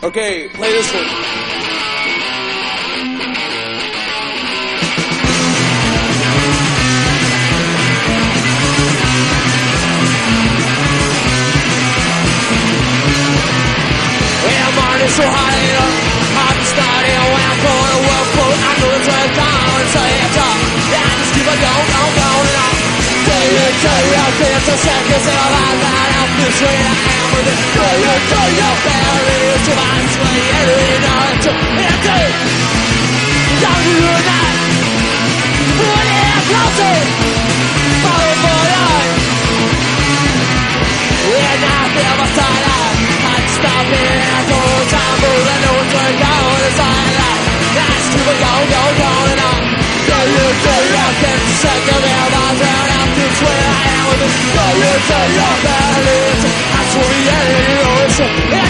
Okay, play this one. So high up, I'm starting when I'm going to work for I know it's right down and say it's up. Yeah, I just keep on going and on. Day in, day out, 50 seconds and I'm out that out this way I am with it. Day in, day out, barely to my way, every night to empty. Don't do that. Put it closer. Follow for life. We're not there, my side out. I'm stopping at the time, but I know it's going down the side out. That's too much going and on. Day in, day out, 50 seconds and I'm out that out this way I am with it. Day in, day out, barely to my way, every night to empty.